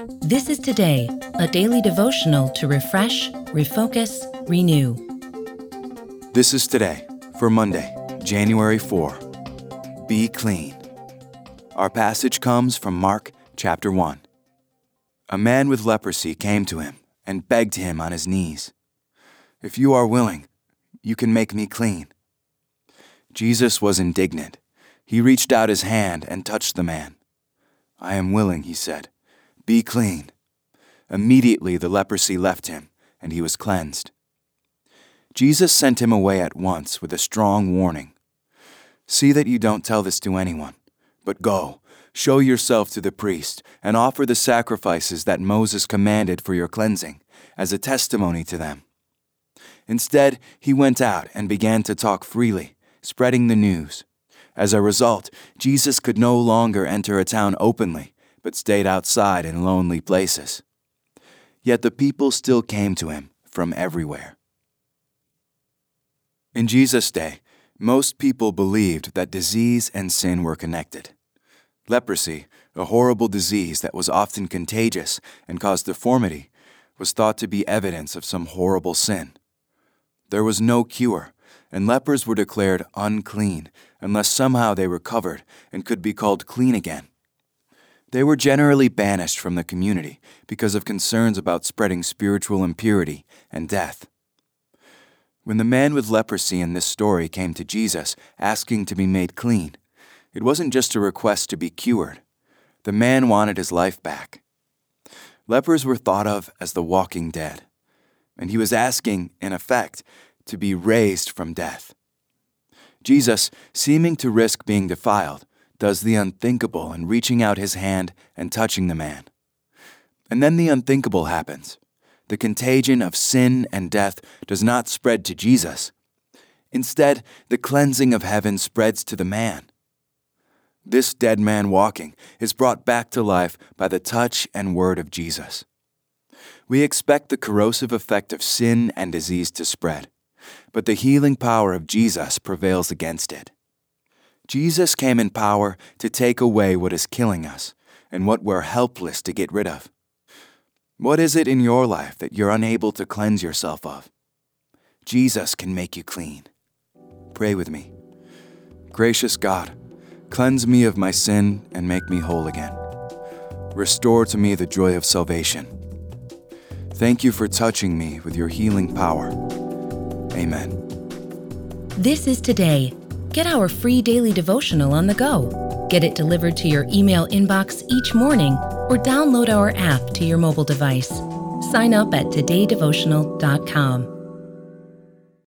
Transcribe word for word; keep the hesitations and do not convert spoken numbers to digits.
This is Today, a daily devotional to refresh, refocus, renew. This is Today for Monday, January fourth. Be clean. Our passage comes from Mark chapter one. A man with leprosy came to him and begged him on his knees, "If you are willing, you can make me clean." Jesus was indignant. He reached out his hand and touched the man. "I am willing," he said. "Be clean." Immediately the leprosy left him, and he was cleansed. Jesus sent him away at once with a strong warning. "See that you don't tell this to anyone, but go, show yourself to the priest, and offer the sacrifices that Moses commanded for your cleansing, as a testimony to them." Instead, he went out and began to talk freely, spreading the news. As a result, Jesus could no longer enter a town openly, but stayed outside in lonely places. Yet the people still came to him from everywhere. In Jesus' day, most people believed that disease and sin were connected. Leprosy, a horrible disease that was often contagious and caused deformity, was thought to be evidence of some horrible sin. There was no cure, and lepers were declared unclean unless somehow they recovered and could be called clean again. They were generally banished from the community because of concerns about spreading spiritual impurity and death. When the man with leprosy in this story came to Jesus asking to be made clean, it wasn't just a request to be cured. The man wanted his life back. Lepers were thought of as the walking dead, and he was asking, in effect, to be raised from death. Jesus, seeming to risk being defiled, does the unthinkable in reaching out his hand and touching the man. And then the unthinkable happens. The contagion of sin and death does not spread to Jesus. Instead, the cleansing of heaven spreads to the man. This dead man walking is brought back to life by the touch and word of Jesus. We expect the corrosive effect of sin and disease to spread, but the healing power of Jesus prevails against it. Jesus came in power to take away what is killing us and what we're helpless to get rid of. What is it in your life that you're unable to cleanse yourself of? Jesus can make you clean. Pray with me. Gracious God, cleanse me of my sin and make me whole again. Restore to me the joy of salvation. Thank you for touching me with your healing power. Amen. This is Today. Get our free daily devotional on the go. Get it delivered to your email inbox each morning or download our app to your mobile device. Sign up at today devotional dot com.